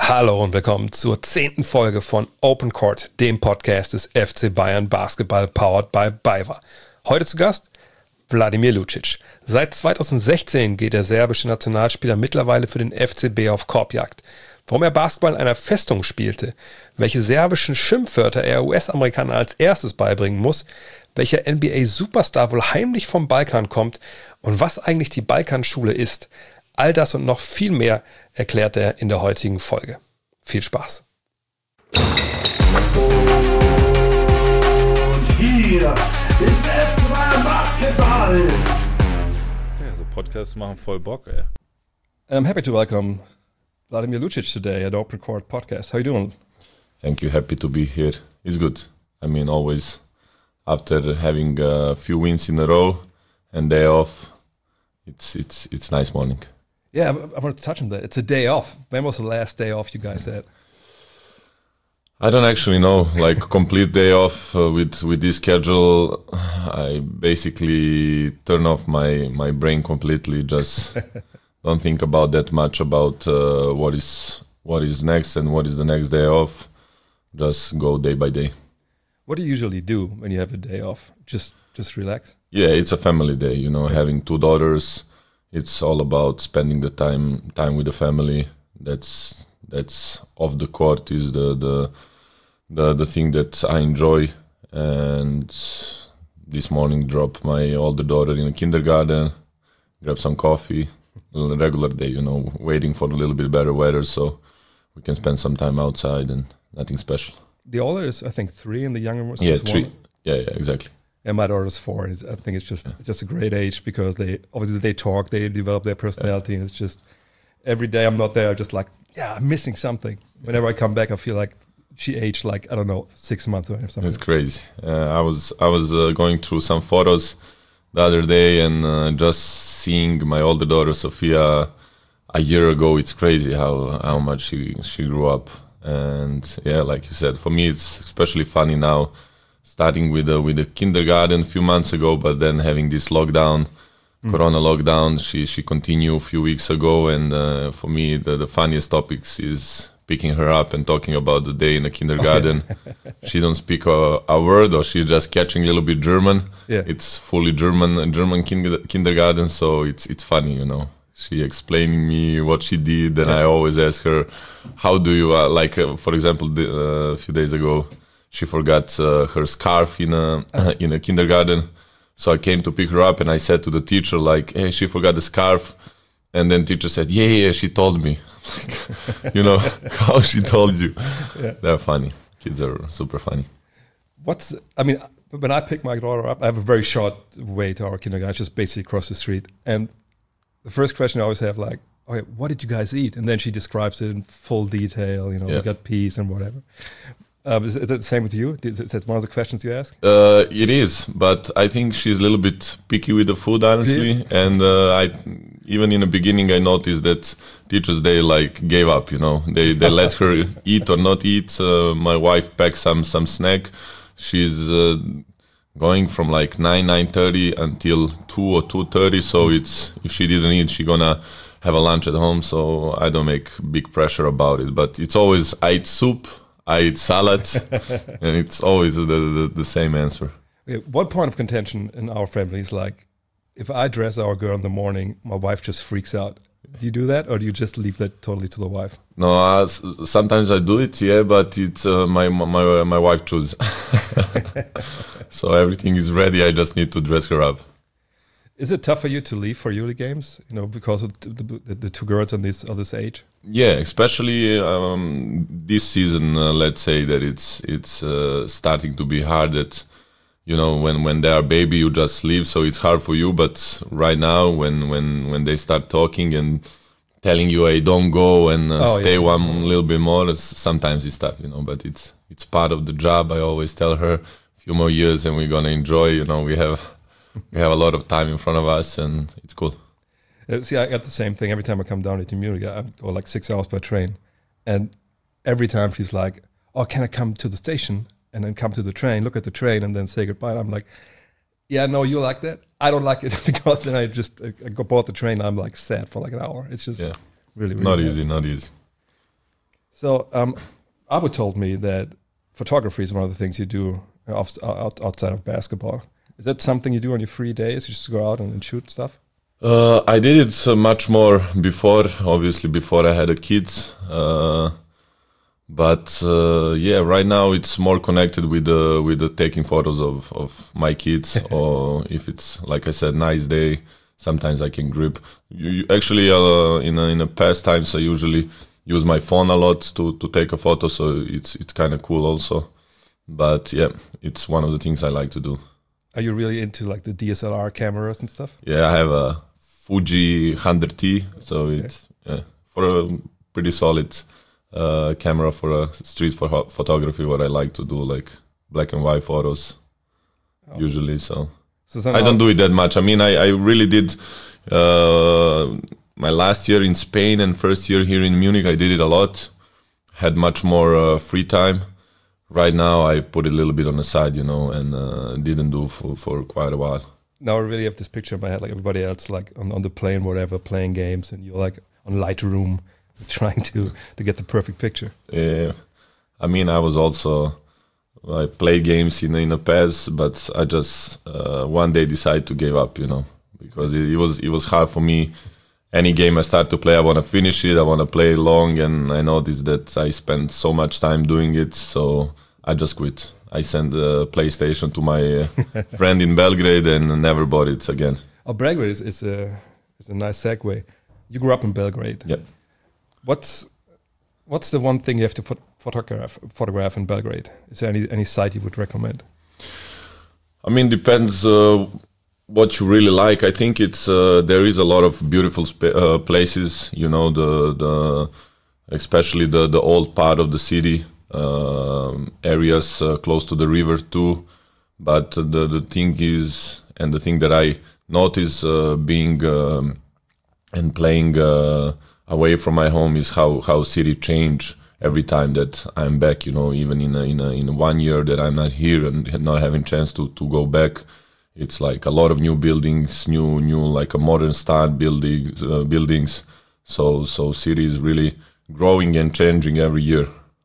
Hallo und willkommen zur 10. Folge von Open Court, dem Podcast des FC Bayern Basketball powered by BayWa. Heute zu Gast Wladimir Lucic. Seit 2016 geht der serbische Nationalspieler mittlerweile für den FCB auf Korbjagd. Warum er Basketball in einer Festung spielte, welche serbischen Schimpfwörter er US-Amerikanern als erstes beibringen muss, welcher NBA-Superstar wohl heimlich vom Balkan kommt und was eigentlich die Balkanschule ist. All das und noch viel mehr erklärt er in der heutigen Folge. Viel Spaß. Und hier ist FC Bayern Basketball. Ja, so Podcasts machen voll Bock, ey. I'm happy to welcome Wladimir Lucic today at Open Court Podcast. How you doing? Thank you. Happy to be here. It's good. I mean, always after having a few wins in a row and day off, it's nice morning. Yeah, I want to touch on that. It's a day off. When was the last day off you guys had? I don't actually know, like complete day off with this schedule. I basically turn off my brain completely. Just don't think about that much about what is next and what is the next day off. Just go day by day. What do you usually do when you have a day off? Just relax? Yeah, it's a family day. You know, having 2 daughters. It's all about spending the time with the family. That's off the court is the thing that I enjoy. And this morning drop my older daughter in the kindergarten, grab some coffee, a regular day, you know, waiting for a little bit better weather so we can spend some time outside and nothing special. The older is, I think, 3 and the younger was 3. 1. Yeah, exactly. And my daughter's 4. I think it's just a great age because they talk, they develop their personality, and it's just every day I'm not there, just like, yeah, I'm missing something. Whenever I come back, I feel like she aged like, I don't know, 6 months or something. It's crazy. I was going through some photos the other day and just seeing my older daughter Sofia a year ago. It's crazy how much she grew up. And yeah, like you said, for me it's especially funny now. Starting with the kindergarten a few months ago, but then having this lockdown, Corona lockdown, she continued a few weeks ago, and for me the funniest topics is picking her up and talking about the day in the kindergarten. She don't speak a word, or she's just catching a little bit German. Yeah. It's fully German kindergarten, so it's funny, you know. She explaining me what she did, and I always ask her, how do you for example, a few days ago. She forgot her scarf in a kindergarten, so I came to pick her up, and I said to the teacher, like, "Hey, she forgot the scarf," and then teacher said, "Yeah, she told me." Like, you know, how she told you? Yeah. They're funny. Kids are super funny. When I pick my daughter up, I have a very short way to our kindergarten, just basically across the street, and the first question I always have, like, "Okay, what did you guys eat?" And then she describes it in full detail. You know, we got peas and whatever. Is that the same with you? Is that one of the questions you ask? It is, but I think she's a little bit picky with the food, honestly. And I even in the beginning, I noticed that teachers, they like gave up. You know, they let her eat or not eat. My wife packed some snack. She's going from like 9:30 until 2 or 2:30. So it's, if she didn't eat, she gonna have a lunch at home. So I don't make big pressure about it. But it's always, I eat soup, I eat salad, and it's always the same answer. One point of contention in our family is like, if I dress our girl in the morning, my wife just freaks out. Do you do that, or do you just leave that totally to the wife? No, sometimes I do it, yeah, but it's my wife chooses. So everything is ready. I just need to dress her up. Is it tough for you to leave for Euro games? You know, because of the 2 girls on this age. Yeah, especially this season. Let's say that it's starting to be hard. That, you know, when they are baby, you just leave, so it's hard for you. But right now, when they start talking and telling you, "Hey, don't go," and stay one little bit more, sometimes it's tough, you know. But it's part of the job. I always tell her, a few more years and we're gonna enjoy. You know, we have a lot of time in front of us, and it's cool. See, I got the same thing every time I come down to Munich. I go like 6 hours by train, and every time she's like, "Oh, can I come to the station?" and then come to the train, look at the train, and then say goodbye. And I'm like, yeah, no, you like that? I don't like it, because then I bought the train. I'm like sad for like an hour. It's just really not bad. easy, not easy. So Abu told me that photography is one of the things you do outside of basketball. Is that something you do on your free days? You just go out and shoot stuff? I did it much more before, obviously before I had a kids. But right now it's more connected with the taking photos of my kids, or if it's, like I said, nice day, sometimes I can grip. Actually, in the past times, I usually use my phone a lot to take a photo, so it's kind of cool also. But yeah, it's one of the things I like to do. Are you really into like the DSLR cameras and stuff? Yeah, I have a Fuji 100T, so it's for a pretty solid camera for a street photography. What I like to do, like black and white photos, usually. So I don't do it that much. I mean, I really did my last year in Spain and first year here in Munich. I did it a lot. Had much more free time. Right now, I put it a little bit on the side, and didn't do for quite a while. Now I really have this picture in my head, like everybody else, like on the plane, whatever, playing games, and you're like on Lightroom, trying to get the perfect picture. Yeah, I mean, I played games in the past, but I just one day decided to give up, because it was hard for me. Any game I start to play, I want to finish it. I want to play long, and I noticed that I spent so much time doing it, so I just quit. I sent the PlayStation to my friend in Belgrade and never bought it again. Oh, Belgrade is a nice segue. You grew up in Belgrade. Yeah. What's the one thing you have to photograph in Belgrade? Is there any site you would recommend? I mean, depends what you really like. I think it's there is a lot of beautiful places. Especially the old part of the city. Areas close to the river too, but the thing is, and the thing that I notice being and playing away from my home is how city change every time that I'm back. Even in 1 year that I'm not here and not having chance to go back, it's like a lot of new buildings, new like a modern style buildings. So city is really growing and changing every year.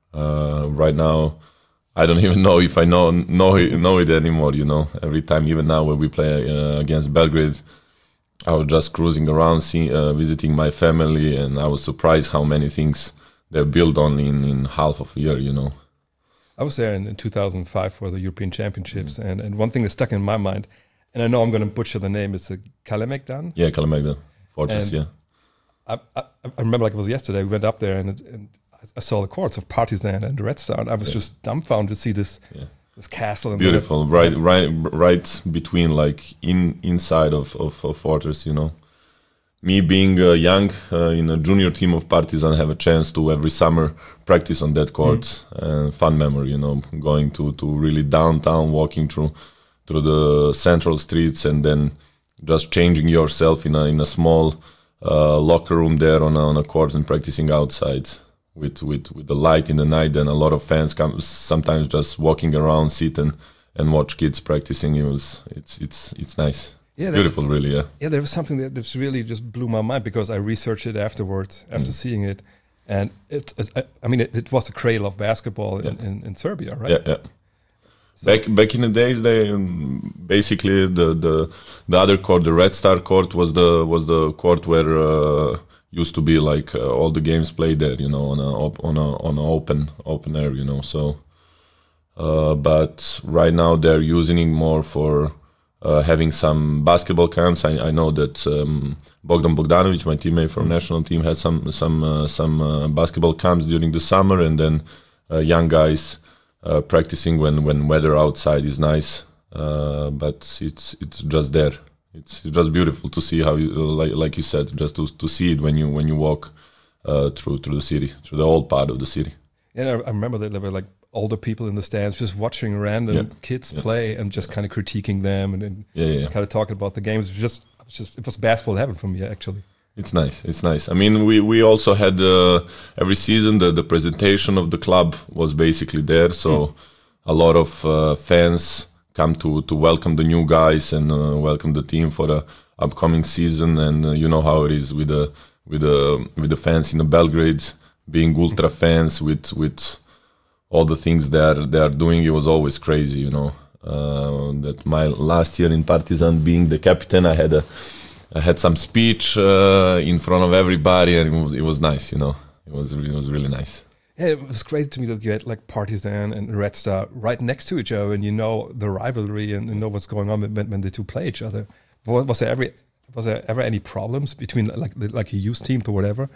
Right now, I don't even know if I know it anymore. Every time, even now when we play against Belgrade, I was just cruising around, visiting my family, and I was surprised how many things they built only in half of a year. I was there in 2005 for the European Championships, and one thing that stuck in my mind, and I know I'm going to butcher the name, is Kalemegdan. Yeah, Kalemegdan Fortress. And yeah, I remember like it was yesterday. We went up there and I saw the courts of Partizan and Red Star, and I was just dumbfounded to see this castle. And beautiful, right between, like inside of Fortress. Me being young in a junior team of Partizan, have a chance to every summer practice on that court. Fun memory, going to really downtown, walking through the central streets, and then just changing yourself in a small locker room there on a court and practicing outside. With the light in the night, and a lot of fans come sometimes just walking around, sit and watch kids practicing. It's nice. Yeah, beautiful, really. Yeah, there was something that really just blew my mind, because I researched it afterwards after seeing it, and it was the cradle of basketball in Serbia, right? Yeah. So back in the days, they basically the other court, the Red Star court, was the court where used to be like all the games played there, on an open air, So, but right now they're using it more for having some basketball camps. I know that Bogdan Bogdanovic, my teammate from national team, had some basketball camps during the summer, and then young guys practicing when weather outside is nice. But it's just there. It's just beautiful to see how, like you said, just to see it when you walk through the city, through the old part of the city. Yeah, I remember that there were like older people in the stands just watching random kids play and just kind of critiquing them and kind of talking about the games. It was basketball heaven for me, actually. It's nice. I mean, we also had every season the presentation of the club was basically there, so a lot of fans come to welcome the new guys and welcome the team for the upcoming season. And you know how it is with the fans in the Belgrade. being ultra fans with all the things they are doing. It was always crazy, you know. That my last year in Partizan, being the captain, I had some speech in front of everybody, and it was nice, you know. It was really nice. Yeah, it was crazy to me that you had like Partizan and Red Star right next to each other, and you know the rivalry and know what's going on when the two play each other. Was there ever any problems between like a youth team to whatever?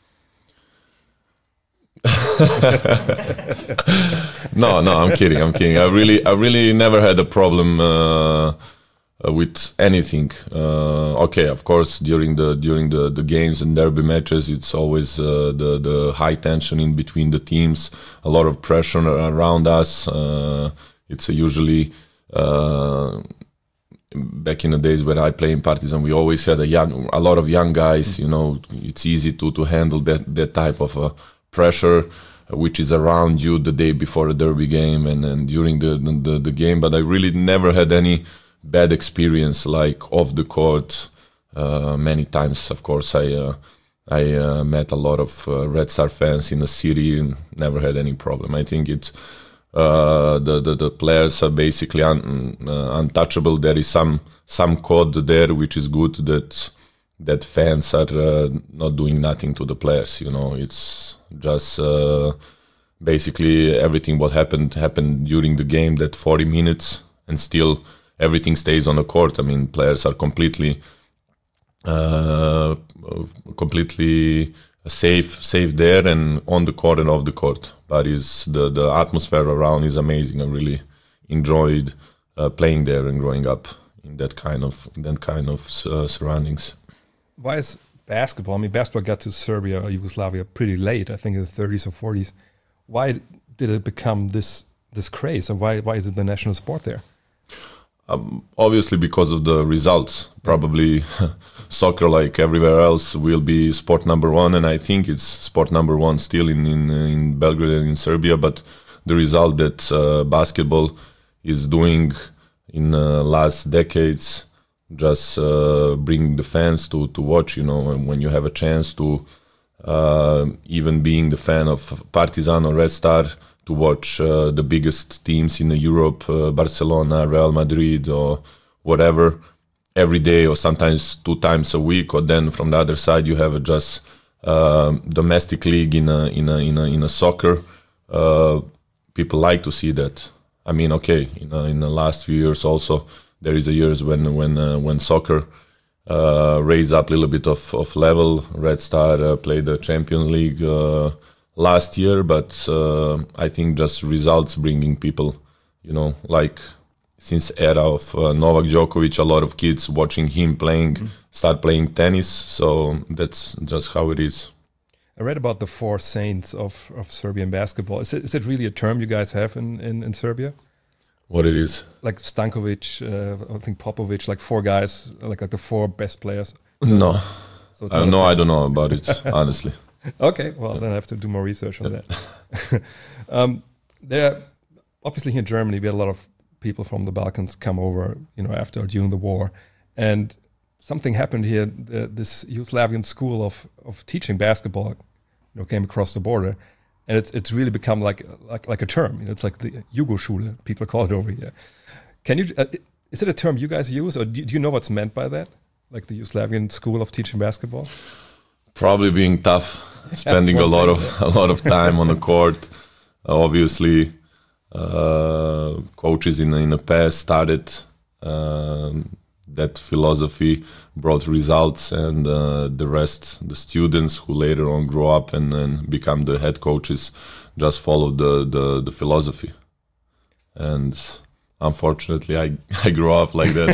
No, I'm kidding. I really never had a problem with anything. Okay, of course, during the games and derby matches, it's always the high tension in between the teams, a lot of pressure around us. It's usually back in the days when I play in Partizan, we always had a lot of young guys. You know, it's easy to handle that type of pressure which is around you the day before a derby game and during the game. But I really never had any bad experience like off the court. Many times, of course, I met a lot of Red Star fans in the city and never had any problem. I think it's the players are basically untouchable. There is some code there which is good that fans are not doing nothing to the players. You know, it's just basically everything what happened during the game, that 40 minutes, and still everything stays on the court. I mean, players are completely safe there and on the court and off the court. But the atmosphere around is amazing. I really enjoyed playing there and growing up in that kind of surroundings. Why is basketball? I mean, basketball got to Serbia or Yugoslavia pretty late. I think in the 30s or 40s. Why did it become this craze, and why is it the national sport there? Obviously because of the results. Probably soccer, like everywhere else, will be sport number one, and I think it's sport number one still in Belgrade and in Serbia. But the result that basketball is doing in last decades just bring the fans to watch. You know, and when you have a chance to even being the fan of Partizan or Red Star, to watch the biggest teams in Europe, Barcelona, Real Madrid, or whatever, every day or sometimes 2 times a week. Or then from the other side, you have just domestic league in a soccer. People like to see that. I mean, okay, in the last few years also there is a years when soccer raised up a little bit of level. Red Star played the Champions League last year, but I think just results bringing people, you know, like since era of Novak Djokovic, a lot of kids watching him playing, start playing tennis. So that's just how it is. I read about the 4 saints of Serbian basketball. Is it really a term you guys have in Serbia? What it is? Like Stankovic, I think Popovic, like 4 guys, like the 4 best players. No, So I don't know about it, honestly. Okay, well then I have to do more research on that. There, obviously here in Germany, we had a lot of people from the Balkans come over, you know, after or during the war, and something happened here. This Yugoslavian school of teaching basketball, you know, came across the border, and it's really become like a term. You know, it's like the Jugoschule, people call it over here. Can you? Is it a term you guys use, or do you know what's meant by that? Like the Yugoslavian school of teaching basketball? Probably being tough, spending a lot of time on the court. Obviously, coaches in the past started that philosophy, brought results, and the rest, the students who later on grow up and then become the head coaches, just followed the philosophy. And unfortunately, I grew up like that,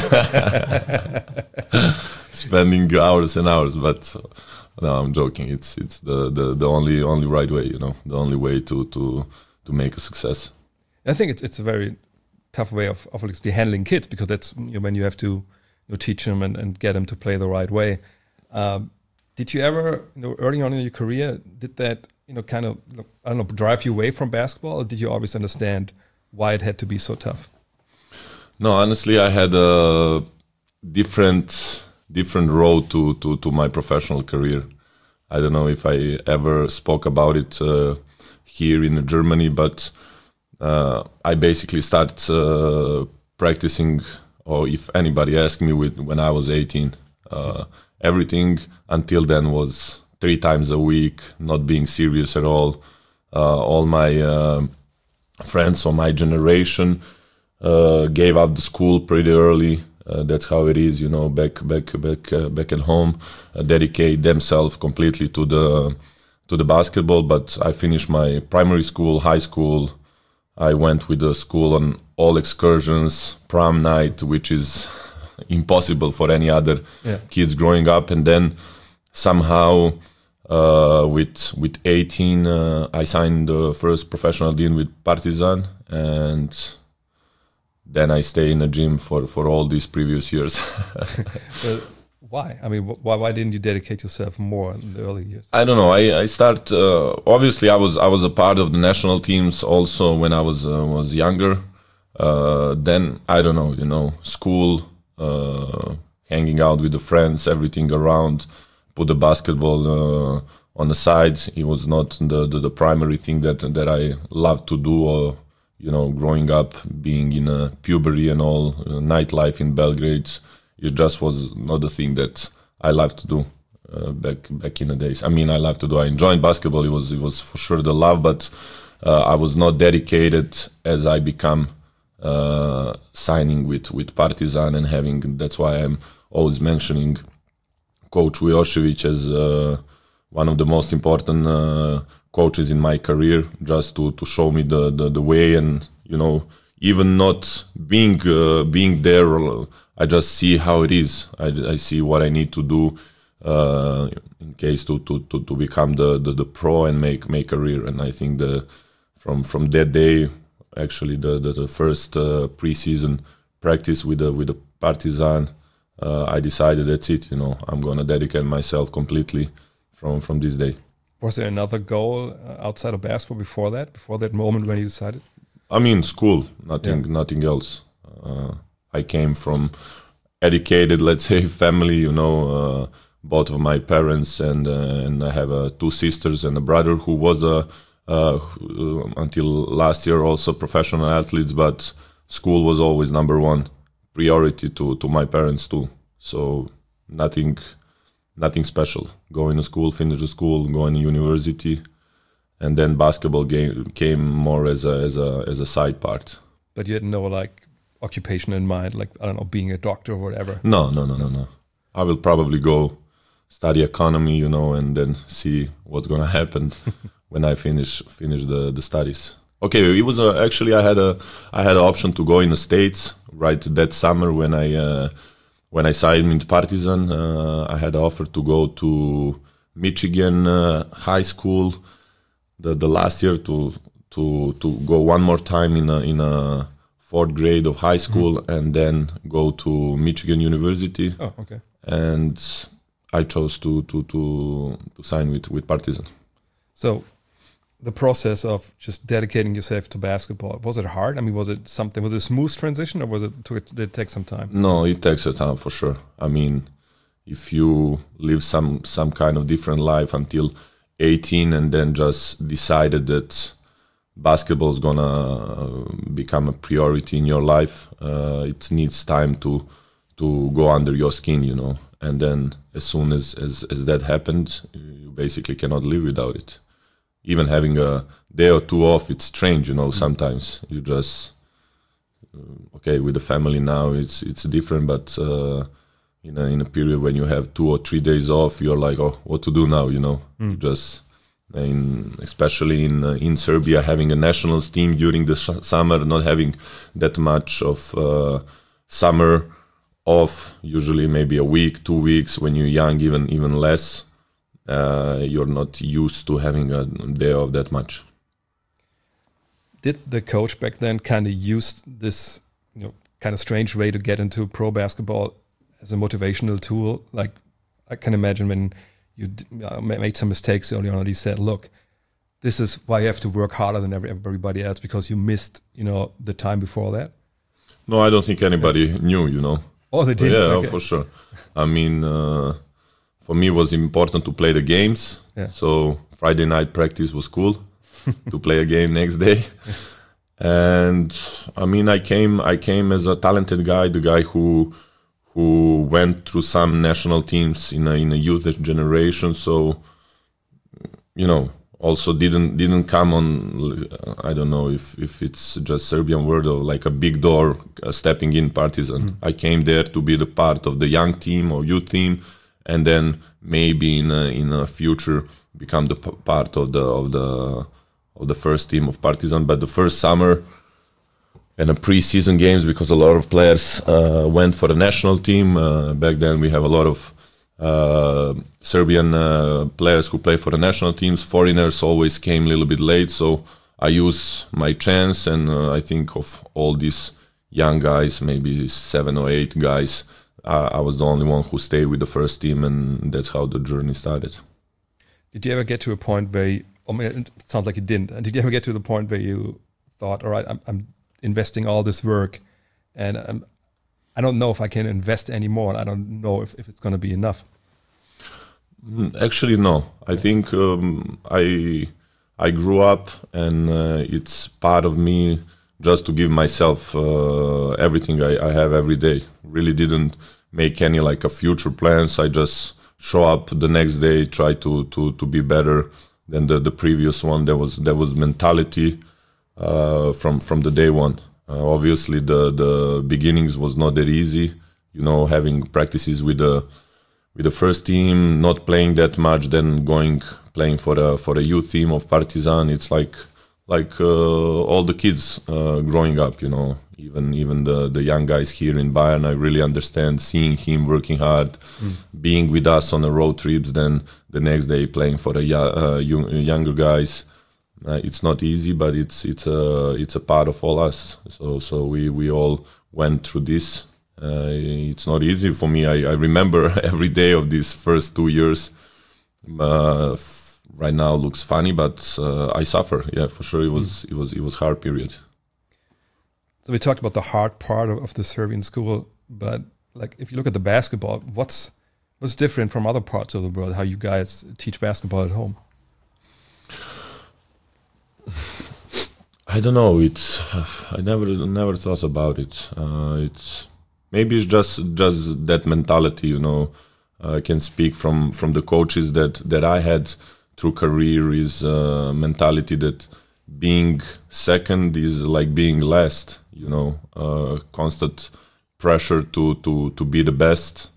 spending hours and hours. But no, I'm joking. It's the only right way, you know, the only way to make a success. I think it's a very tough way of handling kids, because that's, you know, when you have to, you know, teach them and get them to play the right way. Did you ever, you know, early on in your career, did that, you know, kind of, I don't know, drive you away from basketball, or did you always understand why it had to be so tough? No, honestly, I had a different road to my professional career. I don't know if I ever spoke about it here in Germany, but I basically started practicing, or if anybody asked me when I was 18. Everything until then was 3 times a week, not being serious at all. All my friends of my generation gave up the school pretty early. That's how it is, back at home. Dedicate themselves completely to the basketball. But I finished my primary school, high school. I went with the school on all excursions, prom night, which is impossible for any other kids growing up. And then somehow with 18, I signed the first professional deal with Partizan, and then I stay in the gym for all these previous years. Why? I mean, why didn't you dedicate yourself more in the early years? I don't know. I start. Obviously, I was a part of the national teams also when I was younger. Then I don't know. School, hanging out with the friends, everything around. Put the basketball on the side. It was not the primary thing that I loved to do. Or growing up, being in a puberty and all, nightlife in Belgrade, it just was not the thing that I loved to do back in the days. I mean, I loved to do. I enjoyed basketball. It was for sure the love, but I was not dedicated as I become signing with Partizan and having. That's why I'm always mentioning Coach Vujošević as one of the most important coaches in my career, just to show me the way, and even not being there, I just see how it is. I see what I need to do in case to become the pro and make career. And I think from that day, actually the first preseason practice with the Partizan, I decided that's it. I'm gonna dedicate myself completely from this day. Was there another goal outside of basketball before that moment when you decided? I mean, school, nothing else. I came from educated, let's say, family. Both of my parents, and I have 2 sisters and a brother who was until last year also professional athletes. But school was always number one priority to my parents too. So nothing special. Going to school, finish the school, going to university, and then basketball came more as a side part. But you had no occupation in mind, I don't know, being a doctor or whatever. No. I will probably go study economy, and then see what's gonna happen when I finish the studies. Okay, it was actually I had an option to go in the States right that summer when I signed with Partizan. I had an offer to go to Michigan high school the last year to go one more time in a 4th grade of high school, and then go to Michigan University. Oh, okay. And I chose to sign with Partizan. So the process of just dedicating yourself to basketball, was it hard? I mean, was it a smooth transition, or did it take some time? No, it takes a time for sure. I mean, if you live some kind of different life until 18 and then just decided that basketball is gonna become a priority in your life, it needs time to go under your skin, And then as soon as that happened, you basically cannot live without it. Even having a day or 2 off, it's strange, sometimes you just, okay, with the family now, it's different, but in a period when you have 2 or 3 days off, you're like, oh, what to do now, You just, especially in Serbia, having a national team during the summer, not having that much of summer off, usually maybe a week, 2 weeks, when you're young, even less. You're not used to having a day off that much. Did the coach back then kind of use this, kind of strange way to get into pro basketball as a motivational tool? Like, I can imagine when you made some mistakes early on, he said, "Look, this is why you have to work harder than everybody else because you missed, the time before that." No, I don't think anybody knew, Oh, they did. Yeah, okay. for sure. I mean. for me, it was important to play the games. Yeah. So Friday night practice was cool to play a game next day. And I mean, I came as a talented guy, the guy who went through some national teams in a youth generation. So, you know, also didn't come on, I don't know if it's just Serbian word of like a big door stepping in Partizan. I came there to be the part of the young team or youth team, and then maybe in a future become the part of the first team of Partizan. But the first summer and the pre-season games, because a lot of players went for the national team. Back then we have a lot of Serbian players who play for the national teams. Foreigners always came a little bit late, so I used my chance, and I think of all these young guys, maybe 7 or 8 guys, I was the only one who stayed with the first team, and that's how the journey started. Did you ever get to a point where it sounds like you didn't. Did you ever get to the point where you thought, all right, I'm investing all this work, and I don't know if I can invest anymore. I don't know if it's going to be enough. Actually, no. I think I grew up, and it's part of me just to give myself everything I have every day. Really didn't make any like a future plans. I just show up the next day, try to be better than the previous one. There was mentality from the day one. Obviously, the beginnings was not that easy. You know, having practices with the first team, not playing that much, then playing for a youth team of Partizan. It's like all the kids growing up. You know, even the young guys here in Bayern. I really understand seeing him working hard, being with us on the road trips. Then the next day playing for the younger guys. It's not easy, but it's a part of all us. So we all went through this. It's not easy for me. I remember every day of these first 2 years. Right now looks funny, but I suffer. Yeah, for sure. It was hard period. So we talked about the hard part of the Serbian school, but like if you look at the basketball, what's different from other parts of the world? How you guys teach basketball at home? I don't know. I never thought about it. It's just that mentality. You know, I can speak from the coaches that I had through career is mentality that being second is like being last. You know, constant pressure to be the best,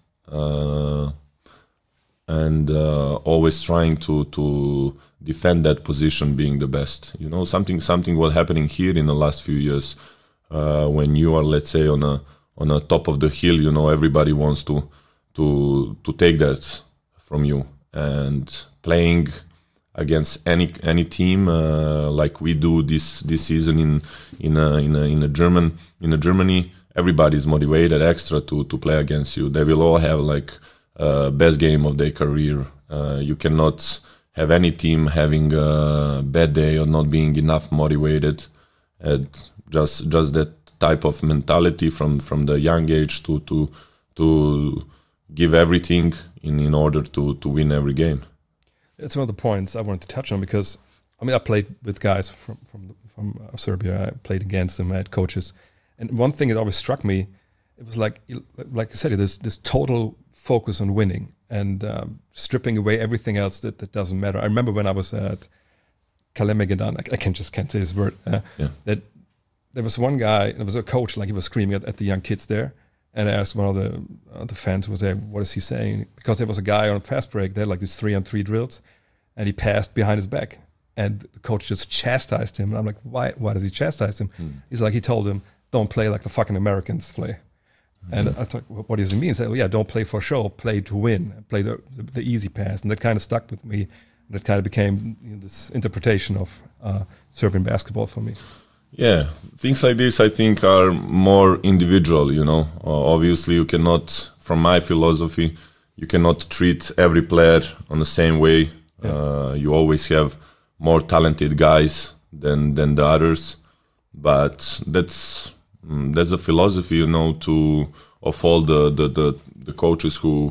and always trying to defend that position, being the best. You know, something was happening here in the last few years. When you are, let's say, on a top of the hill, you know, everybody wants to take that from you. And playing against any team like we do this season in Germany, everybody's motivated extra to play against you. They will all have like best game of their career. You cannot have any team having a bad day or not being enough motivated. And just that type of mentality from the young age to give everything in order to win every game. It's one of the points I wanted to touch on, because I mean I played with guys from Serbia. I played against them. I had coaches, and one thing that always struck me, it was like I said, this total focus on winning and stripping away everything else that doesn't matter. I remember when I was at Kalemegedan, I can't say his word. That there was one guy, there was a coach, like he was screaming at the young kids there, and I asked one of the fans who was there, what is he saying? Because there was a guy on fast break, they had like these 3-on-3 drills, and he passed behind his back, and the coach just chastised him. And I'm like, why does he chastise him? He's like, he told him, don't play like the fucking Americans play. And I thought, what does he mean? He said, well, yeah, don't play for show, play to win, play the easy pass. And that kind of stuck with me. And that kind of became this interpretation of Serbian basketball for me. Yeah, things like this, I think, are more individual, you know. Obviously, you cannot, from my philosophy, you cannot treat every player on the same way. Yeah. You always have more talented guys than the others. But that's a philosophy, you know, of all the coaches who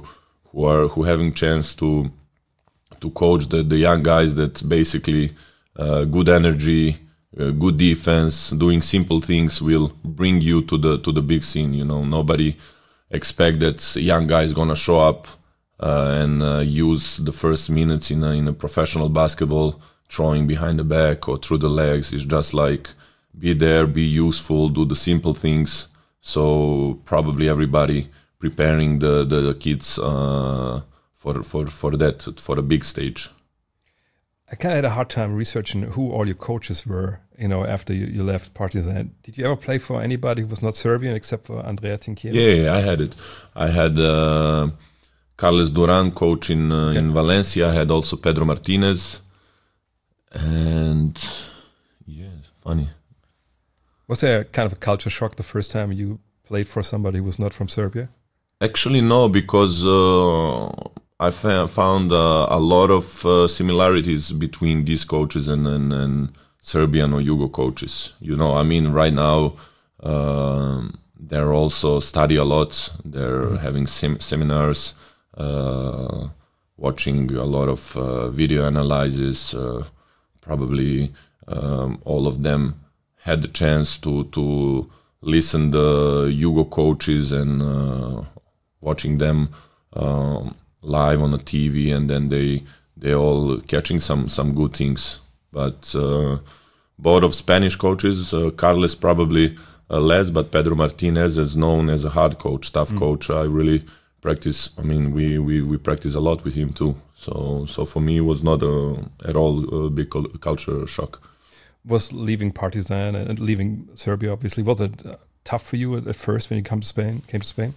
who having chance to coach the young guys that basically good energy, good defense, doing simple things will bring you to the big scene. You know, nobody expect that young guy is gonna show up and use the first minutes in a professional basketball, throwing behind the back or through the legs. It's just like be there, be useful, do the simple things. So probably everybody preparing the kids for the big stage. I kind of had a hard time researching who all your coaches were, you know, after you left Partizan. Did you ever play for anybody who was not Serbian except for Andrea Tinkiewicz? Yeah, I had it. I had Carles Duran coach in Valencia. I had also Pedro Martinez. And yeah, funny. Was there kind of a culture shock the first time you played for somebody who was not from Serbia? Actually, no, because I found a lot of similarities between these coaches and Serbian or Yugo coaches. You know, I mean, right now they're also study a lot. They're having seminars, watching a lot of video analysis. Probably all of them had the chance to listen the Yugo coaches and watching them live on the TV, and then they all catching some good things. But both of Spanish coaches, Carles probably less, but Pedro Martinez is known as a hard coach, tough coach. I really practice. I mean, we practice a lot with him too. So for me, it was not at all a big culture shock. Was leaving Partizan and leaving Serbia, obviously, was it tough for you at first when you came to Spain?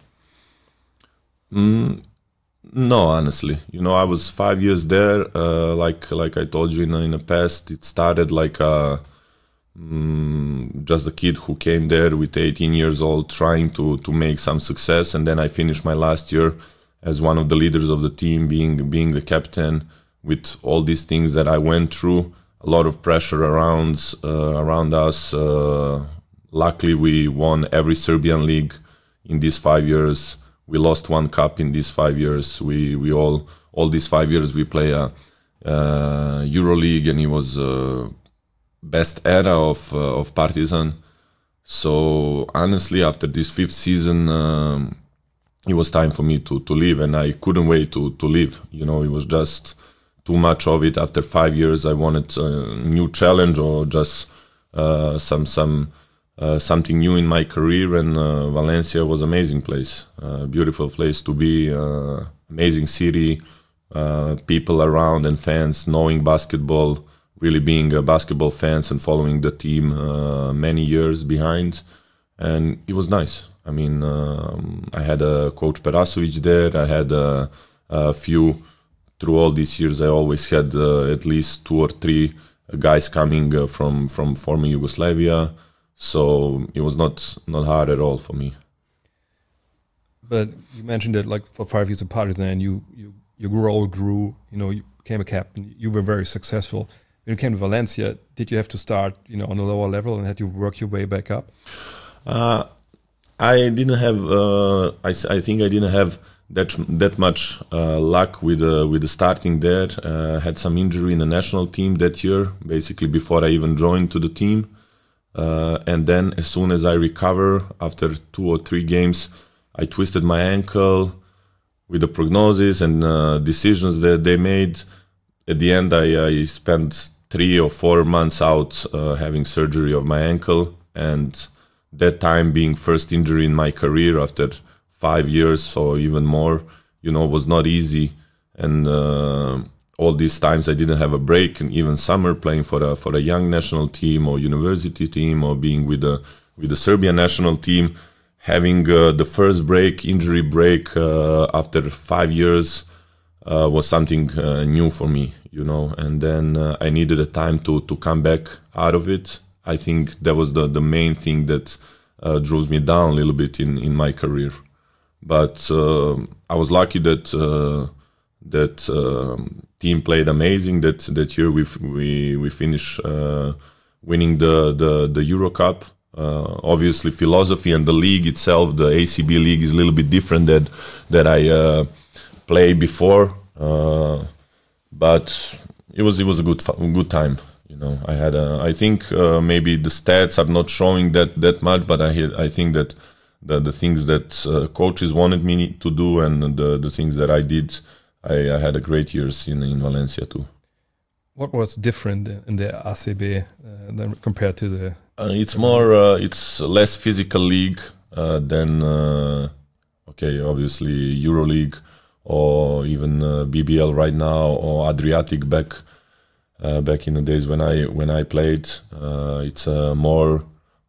No, honestly. You know, I was 5 years there. Like I told you in the past, it started like just a kid who came there with 18 years old trying to make some success. And then I finished my last year as one of the leaders of the team, being the captain, with all these things that I went through. A lot of pressure around us. Luckily, we won every Serbian league in these 5 years. We lost one cup in these 5 years. We all these 5 years we play a EuroLeague, and it was best era of Partizan. So honestly, after this 5th season, it was time for me to leave, and I couldn't wait to leave. You know, it was just too much of it. After 5 years, I wanted a new challenge or just something new in my career, and Valencia was an amazing place, beautiful place to be, amazing city, people around and fans knowing basketball, really being a basketball fans and following the team many years behind, and it was nice. I mean, I had Coach Perasovic there. I had a few, through all these years, I always had at least 2 or 3 guys coming from former Yugoslavia. So it was not hard at all for me. But you mentioned that, like, for 5 years at Partizan, your role grew. You know, you became a captain. You were very successful. When you came to Valencia, did you have to start, you know, on a lower level, and had to work your way back up? I didn't have. I think I didn't have that much luck with the starting there. Had some injury in the national team that year, basically before I even joined to the team. And then as soon as I recover after 2 or 3 games, I twisted my ankle. With the prognosis and decisions that they made, at the end I spent 3 or 4 months out having surgery of my ankle, and that time being first injury in my career after 5 years or even more, you know, was not easy. And all these times I didn't have a break, and even summer playing for a young national team or university team, or being with the Serbian national team, having the first injury break after 5 years was something new for me, you know. And then I needed a time to come back out of it. I think that was the main thing that drove me down a little bit in my career. But I was lucky that team played amazing. That year we finished winning the Euro Cup. Obviously, philosophy and the league itself, the ACB league, is a little bit different that I play before, but it was a good time. You know, I think maybe the stats are not showing that much, but I think that the things that coaches wanted me to do and the things that I did, I had a great years in Valencia too. What was different in the ACB than compared to the? It's more, it's less physical league than obviously EuroLeague or even BBL right now or Adriatic back in the days when I played. It's a more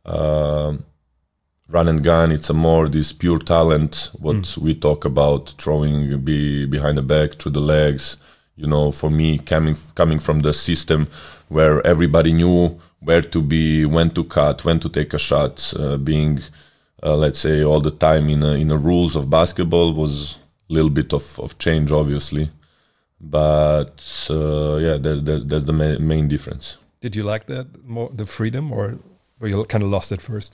run and gun. It's a more this pure talent. What we talk about, throwing behind the back, through the legs. You know, for me, coming from the system where everybody knew where to be, when to cut, when to take a shot, being let's say all the time in the rules of basketball was a little bit of change, obviously. But that's the main difference. Did you like that more, the freedom, or were you kind of lost at first?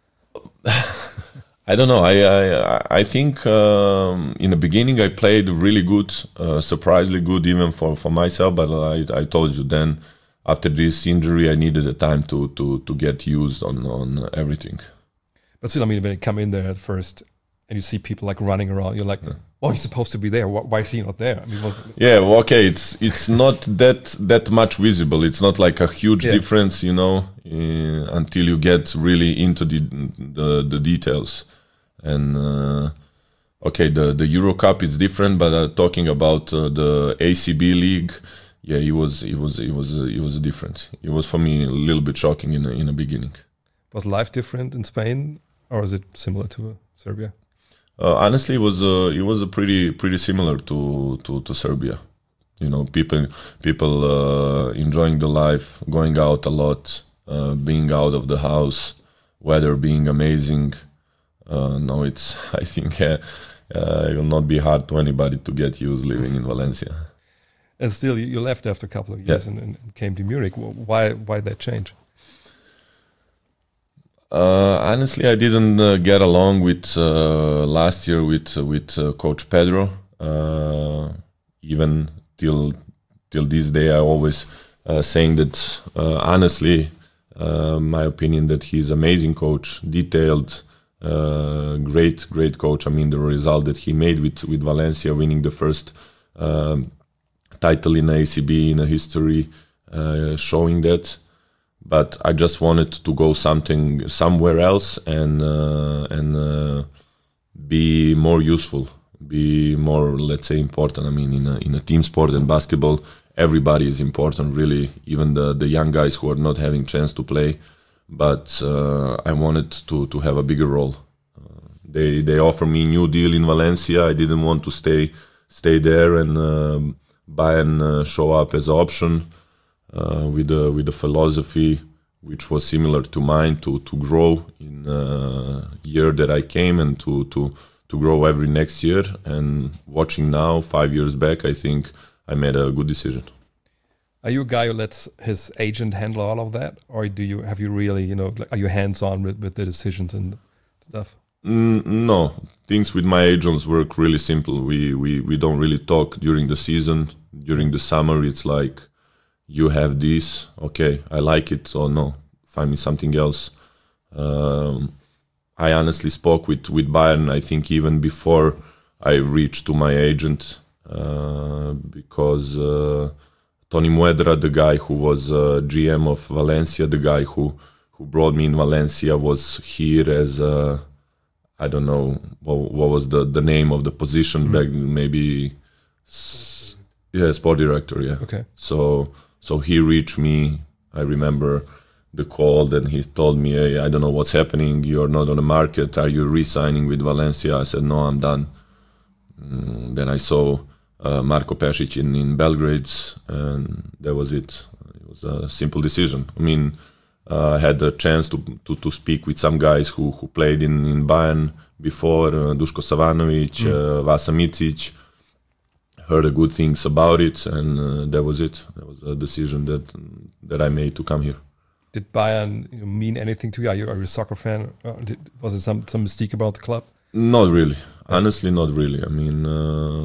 I don't know. I think in the beginning I played really good, surprisingly good even for myself. But I told you then, after this injury, I needed the time to get used on everything. But still, I mean, when you come in there at first and you see people like running around, you're like, "Oh, he's supposed to be there. Why is he not there?" I mean, it's not that much visible. It's not like a huge difference, you know, until you get really into the details. And the Euro Cup is different, but talking about the ACB league, it was different. It was for me a little bit shocking in the beginning. Was life different in Spain, or is it similar to Serbia? Honestly, it was a pretty similar to Serbia. You know, people enjoying the life, going out a lot, being out of the house, weather being amazing. I think it will not be hard to anybody to get used living in Valencia. And still, you left after a couple of years and came to Munich. Why that change? Honestly, I didn't get along with last year with Coach Pedro. Even till this day, I always saying that honestly, my opinion that he's amazing coach, detailed. Great coach. I mean, the result that he made with Valencia, winning the first title in ACB in a history, showing that. But I just wanted to go somewhere else and be more useful, be more, let's say, important. I mean, in a team sport and basketball, everybody is important, really, even the young guys who are not having chance to play. But I wanted to have a bigger role. They offered me a new deal in Valencia. I didn't want to stay there and Bayern show up as an option with the philosophy which was similar to mine, to grow in year that I came and to grow every next year. And watching now, 5 years back, I think I made a good decision. Are you a guy who lets his agent handle all of that, or have you really, are you hands-on with the decisions and stuff? No, things with my agents work really simple. We don't really talk during the season. During the summer, it's like, you have this, okay, I like it, or no, find me something else. I honestly spoke with Bayern, I think even before I reached to my agent, because Tony Muedra, the guy who was GM of Valencia, the guy who brought me in Valencia, was here as I don't know what was the name of the position back, maybe sport director, yeah. Okay. So he reached me. I remember the call, and he told me, "Hey, I don't know what's happening. You're not on the market. Are you re-signing with Valencia?" I said, "No, I'm done." Then I saw Marko Pešić in Belgrade, and that was it. It was a simple decision. I mean, I had a chance to speak with some guys who played in Bayern before, Duško Savanović, Vasa Micić. Heard good things about it, and that was it. That was a decision that I made to come here. Did Bayern mean anything to you? Are you a soccer fan? Was it some mystique about the club? Not really. Honestly, not really. I mean,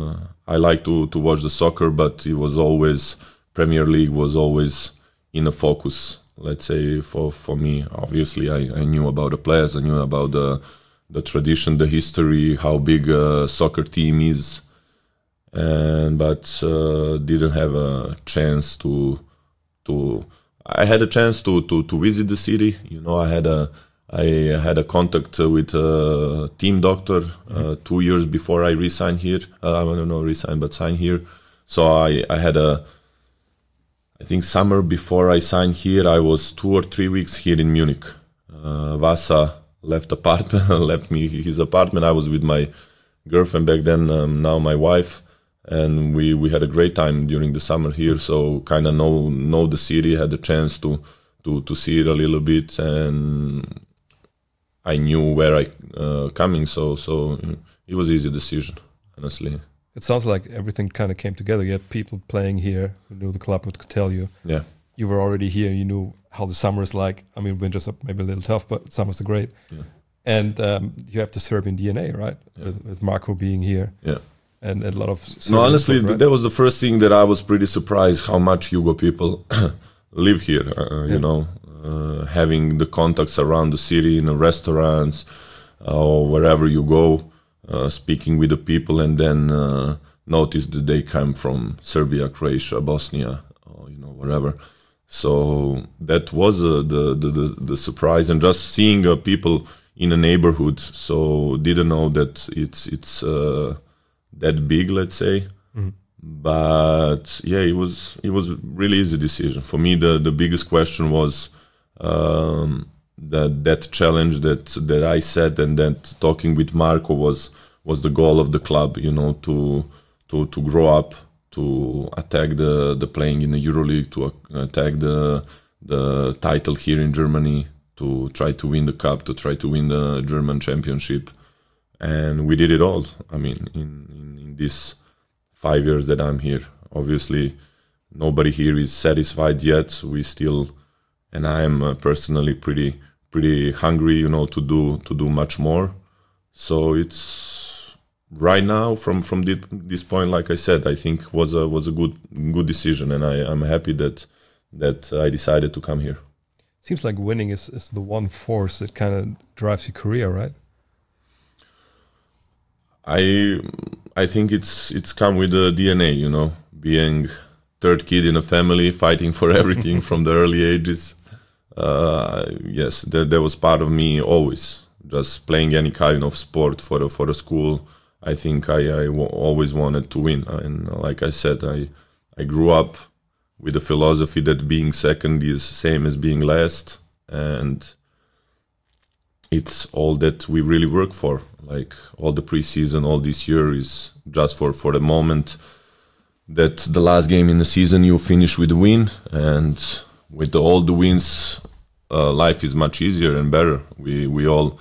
I like to watch the soccer, but it was always Premier League was always in a focus. Let's say for me, obviously I knew about the players, I knew about the tradition, the history, how big a soccer team is, but didn't have a chance to. I had a chance to visit the city. I had a contact with a team doctor 2 years before I resigned here. I don't know, but signed here. So I had I think summer before I signed here, I was 2 or 3 weeks here in Munich. Vasa left me his apartment. I was with my girlfriend back then, now my wife, and we had a great time during the summer here. So kind of know the city, had the chance to see it a little bit, and I knew where I coming. So it was easy decision, honestly. It sounds like everything kind of came together. You had people playing here who knew the club, would tell you. Yeah. You were already here. You knew how the summer is like. I mean, winters are maybe a little tough, but summers are great. Yeah. And you have the Serbian DNA, right? Yeah. With Marko being here. Yeah. And a lot of Serbian no, honestly, stuff, right? That was the first thing that I was pretty surprised how much Yugo people live here. Having the contacts around the city, in the restaurants, or wherever you go, speaking with the people, and then notice that they come from Serbia, Croatia, Bosnia, or wherever. So that was the surprise, and just seeing people in a neighborhood. So didn't know that it's that big, let's say. Mm-hmm. But yeah, it was really easy decision for me. The biggest question was that challenge that I set, and that talking with Marko was the goal of the club, to grow up, to attack the playing in the EuroLeague, to attack the title here in Germany, to try to win the cup, to try to win the German championship. And we did it all. I mean, in these 5 years that I'm here, obviously nobody here is satisfied yet. We still, and I am personally pretty hungry, to do much more. So it's right now from this point, like I said, I think was a good decision, and I'm happy that I decided to come here. Seems like winning is the one force that kind of drives your career, right? I think it's come with the DNA, being third kid in a family, fighting for everything from the early ages. Yes, that was part of me always. Just playing any kind of sport for the school. I think I always wanted to win, and like I said, I grew up with the philosophy that being second is same as being last, and it's all that we really work for. Like all the preseason, all this year is just for the moment that the last game in the season you finish with a win, and with all the wins, life is much easier and better. We all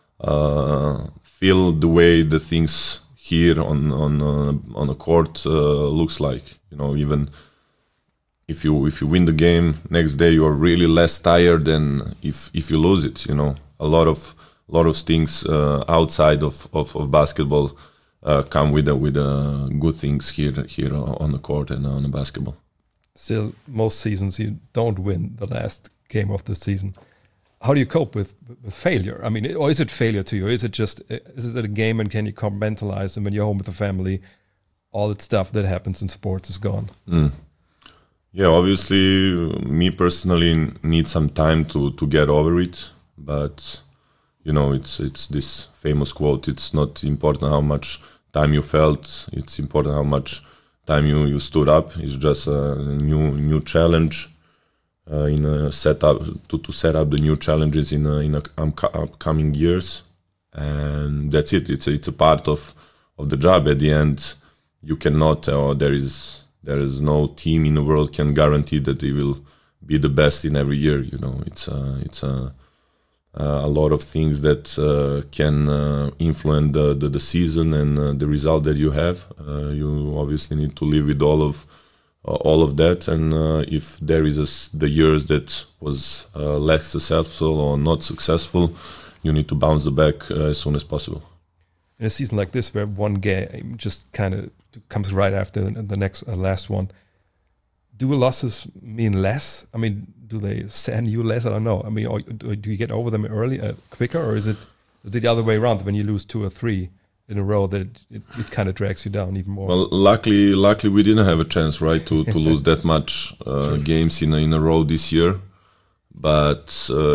feel the way the things here on a court looks like. Even if you win the game, next day you are really less tired than if you lose it. A lot of things outside of basketball come with good things here on the court and on the basketball. Still, most seasons you don't win the last game of the season. How do you cope with failure? I mean, or is it failure to you? Is it a game, and can you compartmentalize? And when you're home with the family, all that stuff that happens in sports is gone. Yeah, obviously, me personally need some time to get over it. But it's this famous quote: "It's not important how much time you felt; it's important how much time you stood up." It's just a new challenge. Set up the new challenges in upcoming years, and that's it. It's a part of the job. At the end, you cannot, or there is no team in the world can guarantee that they will be the best in every year. It's a lot of things that can influence the season and the result that you have. You obviously need to live with all of that, and if there is the years that was less successful or not successful, you need to bounce back as soon as possible. in a season like this where one game just kind of comes right after the next last one, do losses mean less? I mean, do they sand you less? I don't know. I mean, or do you get over them early, quicker, or is it the other way around? When you lose 2 or 3 in a row, that it kind of drags you down even more. Well, luckily we didn't have a chance, right, to lose that much games in a row this year. But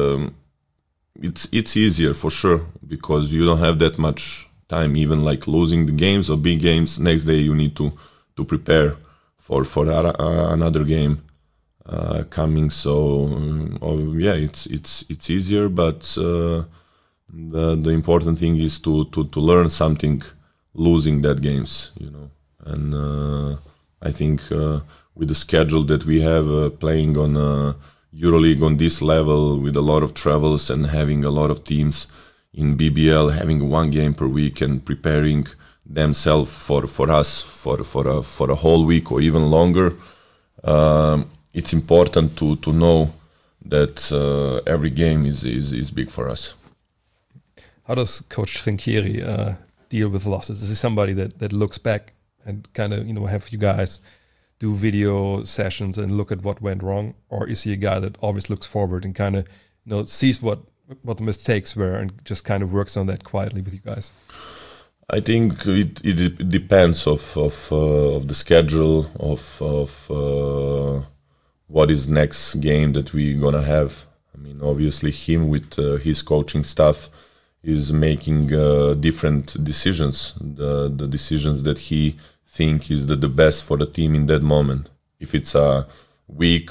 it's easier for sure because you don't have that much time. Even like losing the games or big games, next day you need to prepare for another game coming. So yeah, it's easier, but the important thing is to learn something losing that games, you know. And I think with the schedule that we have playing on EuroLeague on this level with a lot of travels and having a lot of teams in BBL having 1 game per week and preparing themselves for us for a whole week or even longer, it's important to know that every game is big for us. How does Coach Trinchieri deal with losses? Is he somebody that looks back and kind of, you know, have you guys do video sessions and look at what went wrong? Or is he a guy that always looks forward and kind of, you know, sees what the mistakes were and just kind of works on that quietly with you guys? I think it depends of the schedule of what is next game that we're gonna have. I mean, obviously him with his coaching staff is making different decisions, the decisions that he think is the best for the team in that moment. If it's a week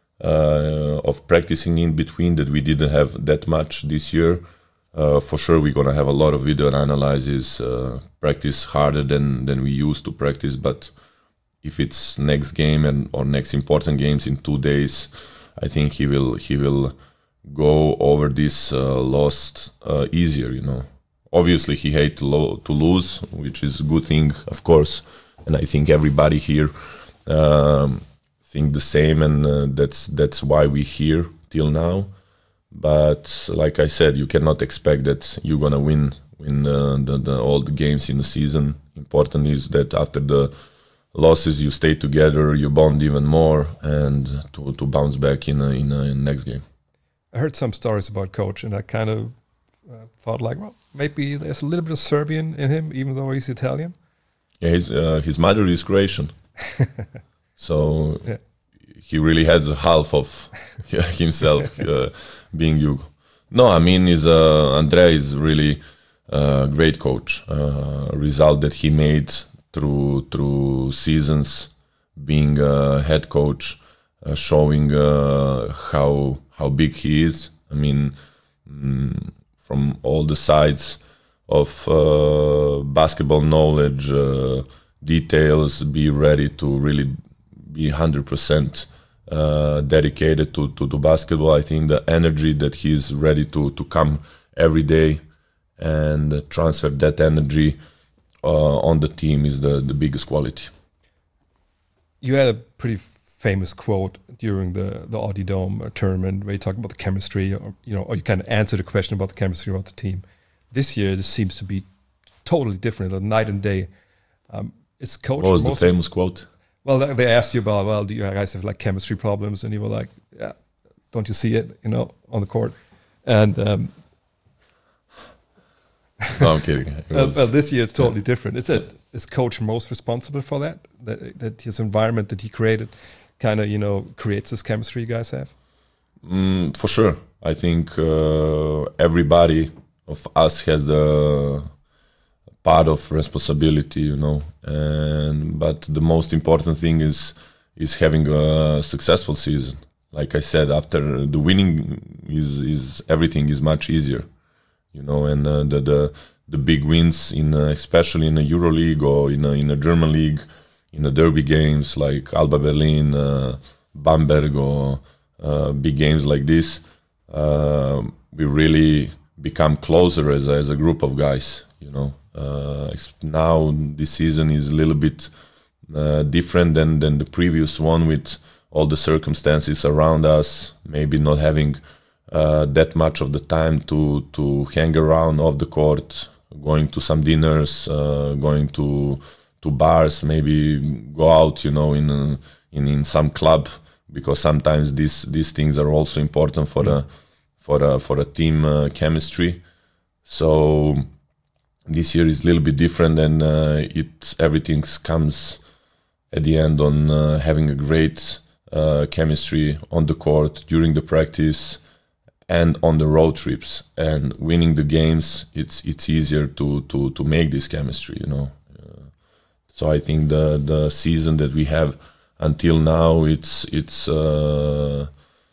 of practicing in between that we didn't have that much this year, for sure we're gonna have a lot of video analysis, practice harder than we used to practice. But if it's next game or next important games in 2 days, I think he will go over this loss easier, you know. Obviously he hates to lose, which is a good thing, of course, and I think everybody here think the same, and that's why we're here till now. But like I said, you cannot expect that you're gonna win all the games in the season. Important is that after the losses you stay together, you bond even more, and to bounce back in a next game. I heard some stories about Coach, and I kind of thought like, well, maybe there's a little bit of Serbian in him, even though he's Italian. Yeah, his mother is Croatian, so yeah. He really has half of himself being Jugo. No, I mean, Andrea is really a great coach. Result that he made through seasons, being a head coach, showing how big he is. I mean, from all the sides of basketball knowledge, details, be ready to really be 100% dedicated to basketball. I think the energy that he's ready to come every day and transfer that energy on the team is the biggest quality. You had a pretty famous quote during the Audi Dome tournament where you talk about the chemistry, or you kind of answered a question about the chemistry of the team. This year, this seems to be totally different, like night and day. Is Coach? What was the famous quote? Well, they asked you about, well, do you guys have like chemistry problems? And you were like, yeah, don't you see it, on the court? And no, I'm kidding. well, this year it's totally different. Is Coach most responsible for that? That his environment that he created kind of, creates this chemistry you guys have? For sure. I think everybody of us has the part of responsibility, but the most important thing is having a successful season. Like I said, after the winning is everything is much easier, and the big wins especially in the EuroLeague or in a German league, in the derby games like Alba Berlin, Bamberg, or big games like this, we really become closer as a group of guys, Now this season is a little bit different than the previous one, with all the circumstances around us, maybe not having that much of the time to hang around off the court going to some dinners, going to bars, maybe go out, in some club, because sometimes these things are also important for a team chemistry. So this year is a little bit different, and everything comes at the end on having a great chemistry on the court during the practice and on the road trips, and winning the games. It's easier to make this chemistry, So I think the season that we have until now, it's the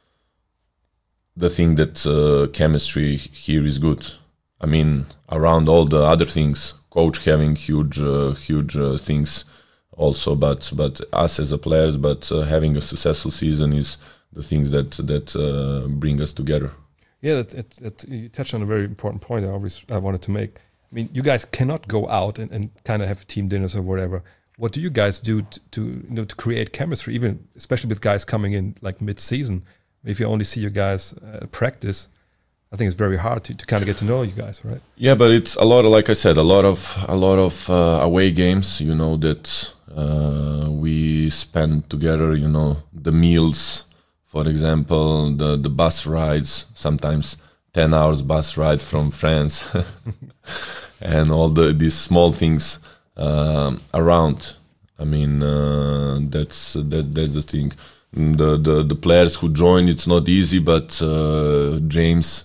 thing that chemistry here is good. I mean, around all the other things, coach having huge things also, but us as a players, but having a successful season is the things that bring us together. Yeah, you touched on a very important point I wanted to make. I mean, you guys cannot go out and kind of have team dinners or whatever. What do you guys do to create chemistry, even especially with guys coming in like mid-season? If you only see you guys practice, I think it's very hard to kind of get to know you guys, right? Yeah, but it's a lot of, like I said, a lot of away games, that we spend together, the meals, for example, the bus rides, sometimes 10 hours bus ride from France, and all these small things around. I mean, that's the thing. The players who join, it's not easy, but James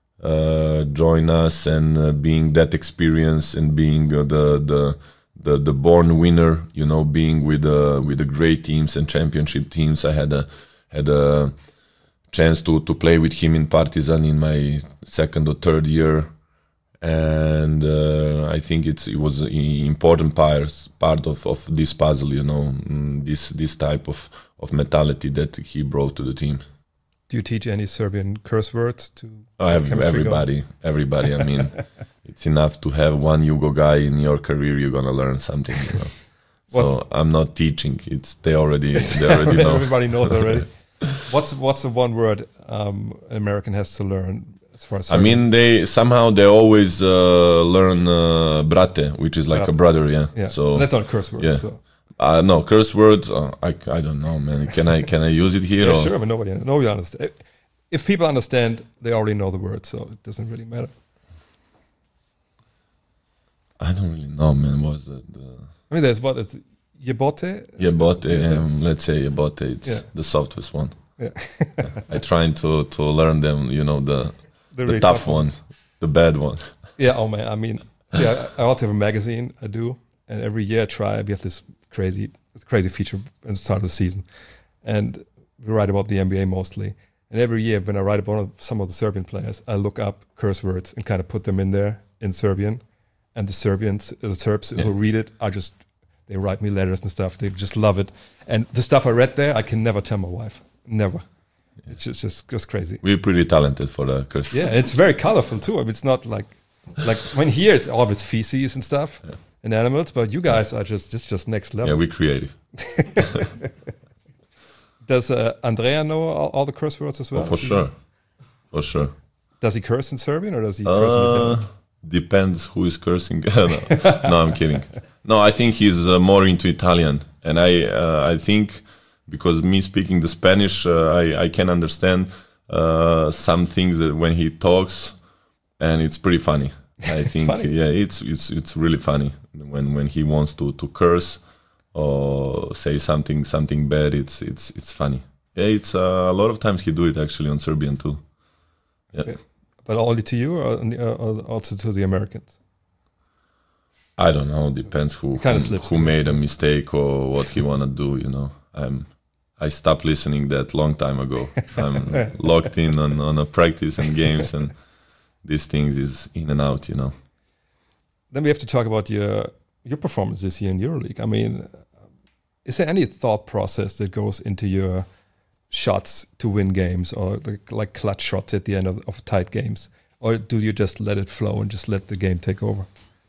join us, and being that experience and being the born winner, being with the great teams and championship teams. I had a chance to play with him in Partizan in my second or third year, and I think it was an important part of this puzzle, this type of mentality that he brought to the team. Do you teach any Serbian curse words to everybody? I mean, it's enough to have one Yugo guy in your career. You're gonna learn something. So I'm not teaching. They already know. Everybody knows already. What's the one word an American has to learn as far as Serbian? I mean, they always learn brate, which is like a brother. Yeah. So that's not a curse word. Yeah. So. No curse words. I don't know, man. Can I use it here? Yeah, sure. But nobody understands. If people understand, they already know the word, so it doesn't really matter. I don't really know, man. What's that? I mean, there's what it's Jebote. Let's say Jebote. It's the softest one. Yeah. I trying to learn them. The really tough ones, the bad one. Yeah. Oh man. I mean, I also have a magazine. I do, and every year we have this crazy feature at the start of the season, and we write about the NBA mostly. And every year when I write about some of the Serbian players, I look up curse words and kind of put them in there in Serbian, and the Serbs who read it they write me letters and stuff. They just love it, and the stuff I read there I can never tell my wife, never. It's just crazy. We're pretty talented for the curses. Yeah, it's very colorful too. I mean, it's not like when here it's always feces and stuff. Yeah. And animals, but you guys are just next level. Yeah, we're creative. Does Andrea know all the curse words as well? Oh, for sure. Does he curse in Serbian or does he curse in Italian? Depends who is cursing. No, I'm kidding. No, I think he's more into Italian, and I think because me speaking the Spanish, I can understand some things that when he talks, and it's pretty funny. I think it's really funny when he wants to curse or say something bad. It's funny. Yeah, it's a lot of times he do it actually on Serbian too. Yeah. Okay. But only to you or also to the Americans? I don't know. Depends who made a mistake or what he wanna do. I stopped listening that long time ago. I'm locked in on a practice and games and. These things is in and out, Then we have to talk about your performance this year in EuroLeague. I mean, is there any thought process that goes into your shots to win games or like clutch shots at the end of tight games? Or do you just let it flow and just let the game take over?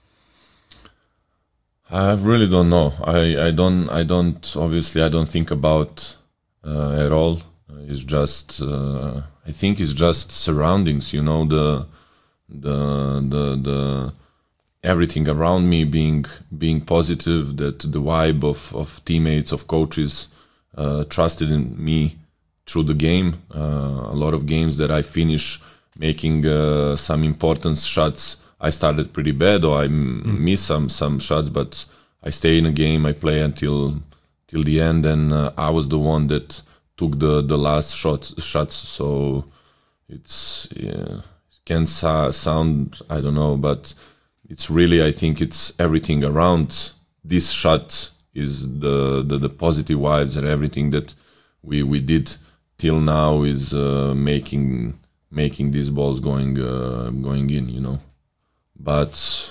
I really don't know. I don't think about at all. It's just I think it's just surroundings, the everything around me being positive, that the vibe of teammates, of coaches trusted in me through the game. A lot of games that I finish making some important shots, I started pretty bad, or I miss some shots, but I stay in a game, I play until the end, and I was the one that took the last shots. So it's can sound, I don't know, but it's really, I think it's everything around this shot is the positive vibes, and everything that we did till now is making these balls going in, you know. But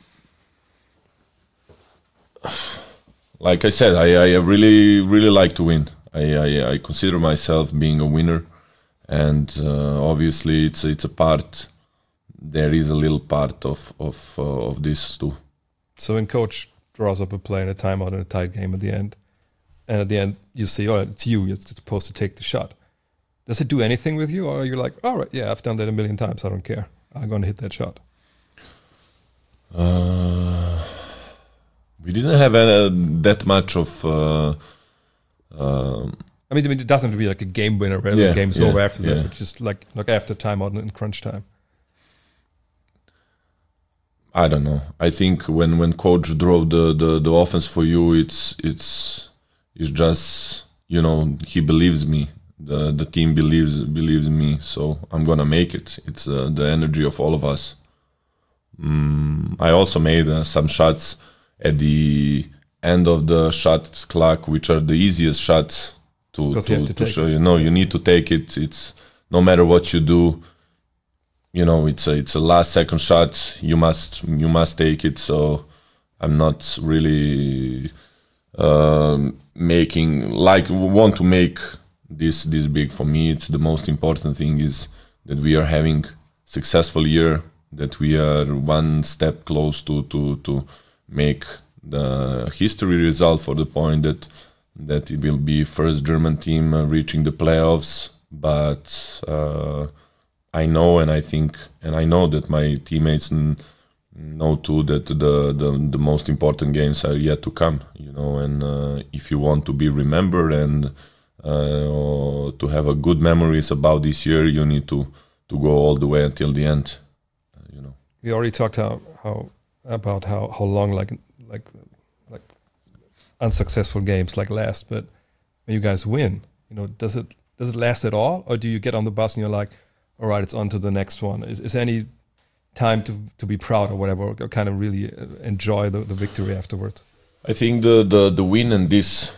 like I said, I really like to win. I consider myself being a winner, and obviously it's a part. There is a little part of this too. So when coach draws up a play in a timeout in a tight game at the end, and at the end you say, "Oh, it's you. You're supposed to take the shot." Does it do anything with you, or you're like, "All right, yeah, I've done that a million times. I don't care. I'm going to hit that shot." We didn't have that much of. I mean, it doesn't have to be like a game winner where the game's over after that, but just like after timeout and in crunch time. I don't know. I think when coach drove the offense for you, it's just, you know, he believes me. The team believes me, so I'm gonna make it. It's the energy of all of us. I also made some shots at the end of the shot clock, which are the easiest shots to show. You know, you need to take it. It's no matter what you do. You know, it's a last second shot. You must take it. So I'm not really want to make this big. For me, it's the most important thing is that we are having successful year, that we are one step close to make the history result, for the point that it will be first German team reaching the playoffs. But I know, and I think, and I know that my teammates know too, that the most important games are yet to come. You know, and if you want to be remembered and to have a good memories about this year, you need to go all the way until the end. You know, we already talked how long like unsuccessful games like last, but when you guys win, you know, does it last at all, or do you get on the bus and you're like, all right, it's on to the next one? Is there any time to be proud or whatever, or kind of really enjoy the victory afterwards? I think the win and this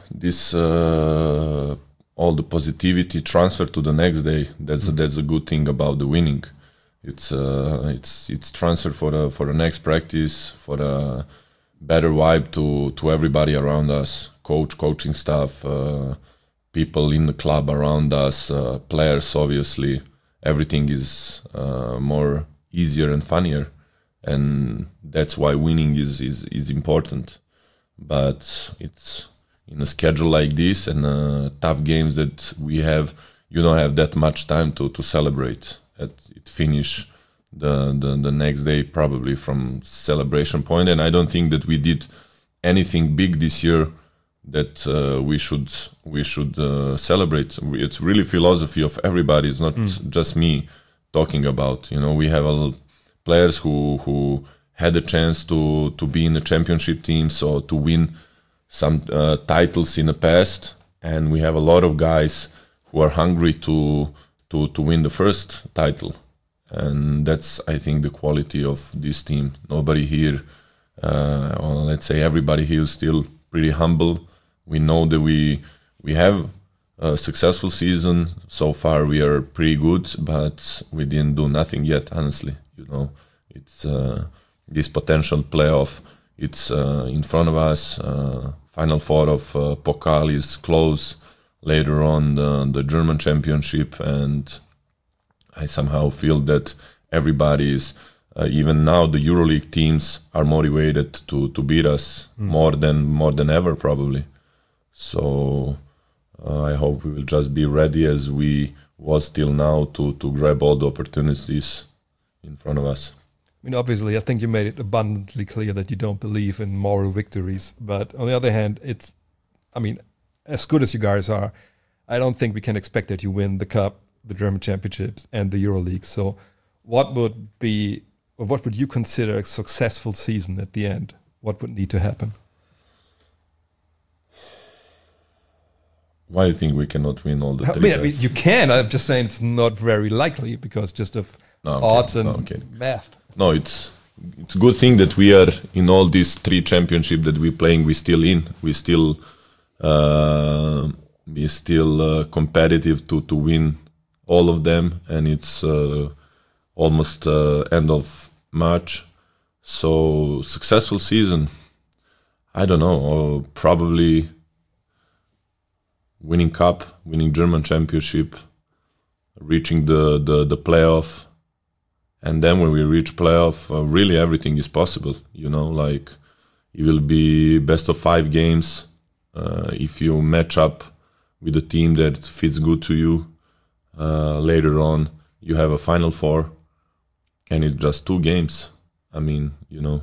all the positivity transfer to the next day. That's a good thing about the winning. It's transfer for the next practice, for a better vibe to everybody around us, coaching staff, people in the club around us, players. Obviously, everything is more easier and funnier, and that's why winning is important. But it's in a schedule like this and tough games that we have, you don't have that much time to celebrate. It finish the next day probably from celebration point, and I don't think that we did anything big this year that we should celebrate. It's really philosophy of everybody. It's not just me talking about. You know, we have players who had a chance to be in the championship teams or to win some titles in the past, and we have a lot of guys who are hungry to win the first title, and that's, I think, the quality of this team. Nobody here, or let's say everybody here, is still pretty humble. We know that we have a successful season so far. We are pretty good, but we didn't do nothing yet. Honestly, you know, it's this potential playoff. It's in front of us. Final four of Pokal is close. Later on, the German championship, and I somehow feel that everybody is, even now, the EuroLeague teams are motivated to beat us more than ever, probably. So I hope we will just be ready as we was till now to grab all the opportunities in front of us. mean, obviously, I think you made it abundantly clear that you don't believe in moral victories. But on the other hand, as good as you guys are, I don't think we can expect that you win the Cup, the German Championships, and the EuroLeague. So what would you consider a successful season at the end? What would need to happen? Why do you think we cannot win all the three? I mean, you can. I'm just saying it's not very likely because just of odds and math. No, it's a good thing that we are in all these three championships that we're playing. We still in. We still competitive to win all of them, and it's almost end of March. So successful season. I don't know. Or probably winning Cup, winning German Championship, reaching the playoff. And then when we reach playoff, really everything is possible. Like it will be best of 5 games. If you match up with a team that fits good to you, later on you have a Final Four, and it's just 2 games. I mean,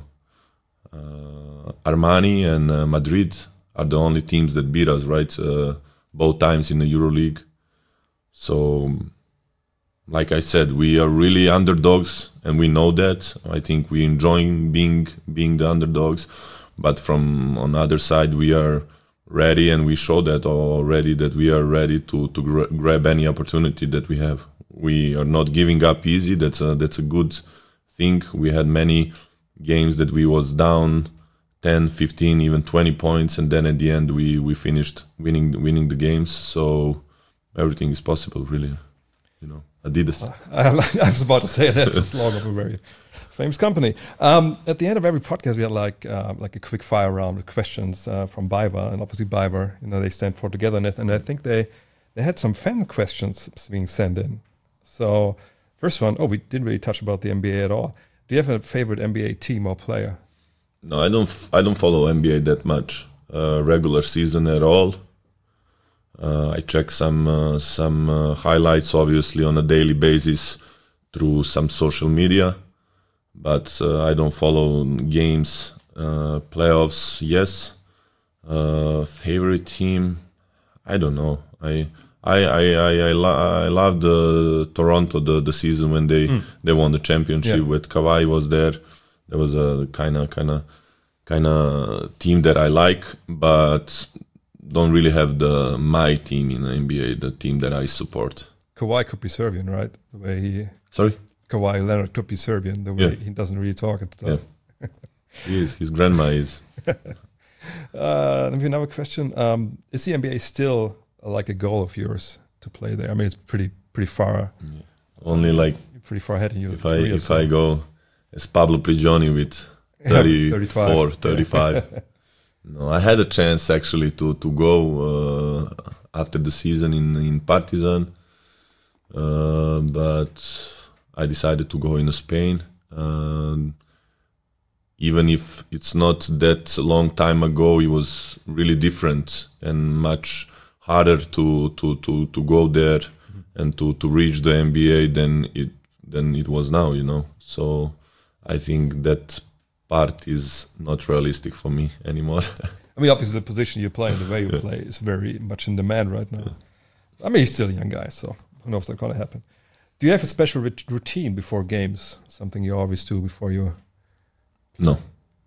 Armani and Madrid are the only teams that beat us, right? Both times in the EuroLeague. So, like I said, we are really underdogs, and we know that. I think we enjoy being the underdogs, but on the other side, we are ready, and we show that already that we are ready to grab any opportunity that we have. We are not giving up easy. That's a good thing. We had many games that we was down 10, 15, even 20 points, and then at the end we finished winning the games. So everything is possible, really. Adidas. I was about to say that's the slogan of a very famous company. At the end of every podcast, we had like a quick fire round with questions from BayWa, and obviously BayWa, they stand for togetherness, and I think they had some fan questions being sent in. So first one, we didn't really touch about the NBA at all. Do you have a favorite NBA team or player? No, I don't follow NBA that much. Regular season at all. I check some highlights, obviously, on a daily basis through some social media, but I don't follow games. Playoffs, yes. Favorite team, I don't know. I love the Toronto the season when they won the championship. When Kawhi was there. There was a kind of team that I like, but don't really have my team in the NBA, the team that I support. Kawhi could be Serbian, right? The way Kawhi Leonard could be Serbian, the way he doesn't really talk and stuff. Yeah. He is. His grandma is. Another question: is the NBA still like a goal of yours to play there? I mean, it's pretty far. Yeah. Only like pretty far ahead in your career. If I go as Pablo Prigioni with 34, 35. No, I had a chance actually to go after the season in Partizan, but I decided to go in Spain. Even if it's not that long time ago, it was really different and much harder to go there and to reach the NBA than it was now, So I think that part is not realistic for me anymore. I mean, obviously the position you play and the way you play is very much in demand right now. I mean, he's still a young guy, so who knows what's going to happen. Do you have a special routine before games? Something you always do before you... No.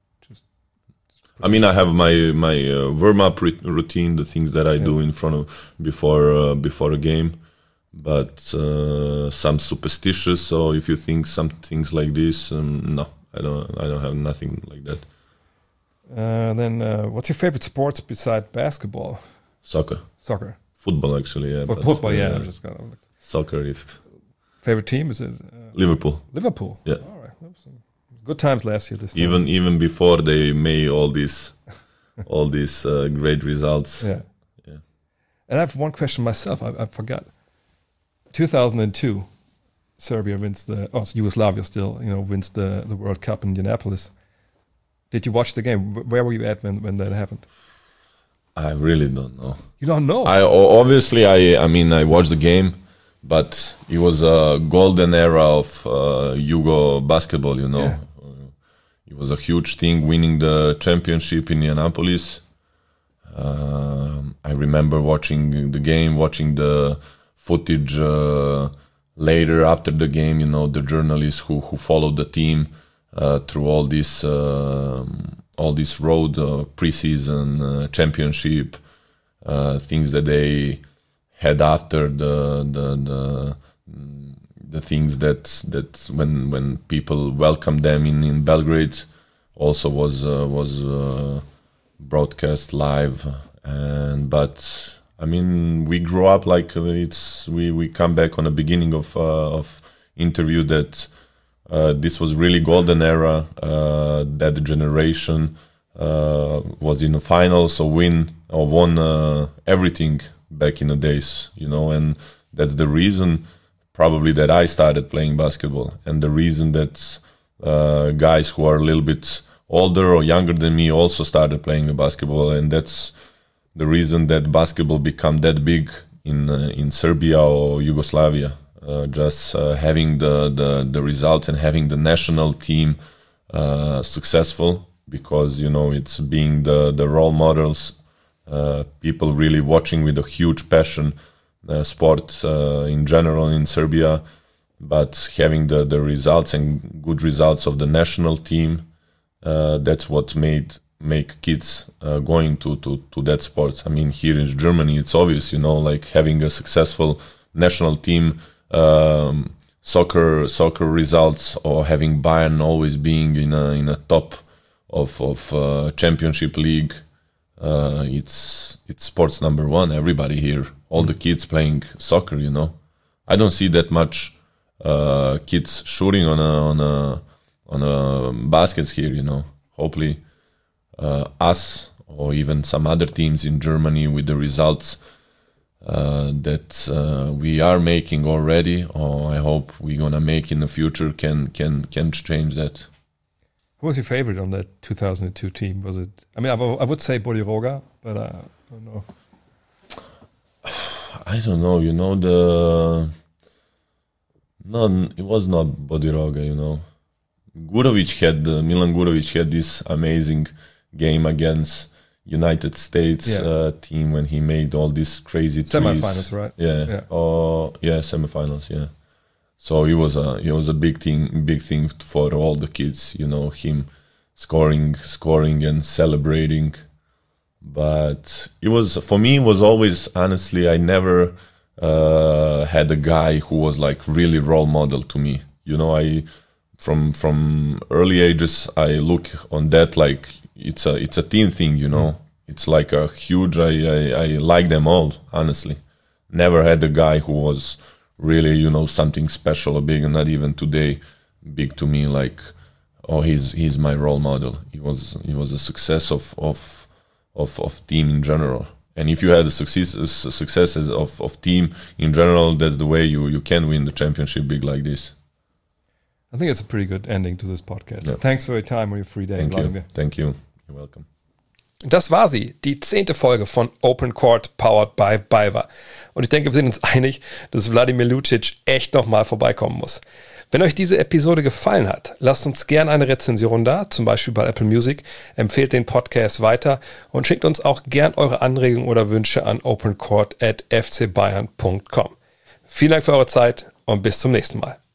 I mean, I have my warm-up routine, the things that I do in front of before a game, but some superstitious. So if you think some things like this, no, I don't have nothing like that. Then, what's your favorite sports beside basketball? Soccer. Football, actually. Yeah. Football, yeah. I'm just gonna... Soccer. Favorite team, is it? Liverpool. Yeah. All right. Good times last year. This time. Even before they made all these great results. Yeah. And I have one question myself. I forgot. 2002, Serbia wins Yugoslavia still, wins the World Cup in Indianapolis. Did you watch the game? Where were you at when that happened? I really don't know. You don't know? I watched the game, but it was a golden era of Yugo basketball, you know. Yeah. It was a huge thing winning the championship in Indianapolis. I remember watching the game, watching the footage later after the game, you know, the journalists who followed the team through all this road preseason championship things that they had after the things that when people welcomed them in Belgrade also was broadcast live. But I mean, we grew up like we come back on the beginning of interview that this was really golden era, that generation was in the finals or won everything back in the days, you know, and that's the reason probably that I started playing basketball, and the reason that guys who are a little bit older or younger than me also started playing the basketball, and that's the reason that basketball became that big in Serbia or Yugoslavia. Just having the result and having the national team successful, because, you know, it's being the role models, people really watching with a huge passion sport in general in Serbia, but having the results and good results of the national team, that's what make kids going to that sport. I mean, here in Germany, it's obvious, you know, like having a successful national team, soccer results, or having Bayern always being in a top of championship league. It's sports number one. Everybody here, all the kids playing soccer, you know. I don't see that much kids shooting on a baskets here, you know. Hopefully us or even some other teams in Germany with the results that we are making already, or I hope we're gonna make in the future, can change that. Who was your favorite on that 2002 team? Was it? I mean, I would say Bodiroga, but I don't know. I don't know. You know, it was not Bodiroga. You know, Milan Gurovic had this amazing game against United States team when he made all these crazy semifinals, right? Yeah. Oh, yeah, semifinals. Yeah. So it was a big thing for all the kids. You know, him scoring and celebrating. But it was, for me, it was always, honestly, I never had a guy who was like really role model to me. You know, I from early ages I look on that like it's a team thing. You know, it's like a huge. I like them all, honestly. Never had a guy who was really, you know, something special or big, and not even today big to me. Like, oh, he's my role model. He was a success of team in general. And if you had a successes of team in general, that's the way you can win the championship big like this. I think it's a pretty good ending to this podcast. Yeah. Thanks for your time on your free day. Thank you. You're welcome. Das war sie, die 10. Folge von Open Court, powered by BayWa. Und ich denke, wir sind uns einig, dass Vladimir Lucic echt nochmal vorbeikommen muss. Wenn euch diese Episode gefallen hat, lasst uns gerne eine Rezension da, zum Beispiel bei Apple Music, empfehlt den Podcast weiter und schickt uns auch gern eure Anregungen oder Wünsche an opencourt@fcbayern.com. Vielen Dank für eure Zeit und bis zum nächsten Mal.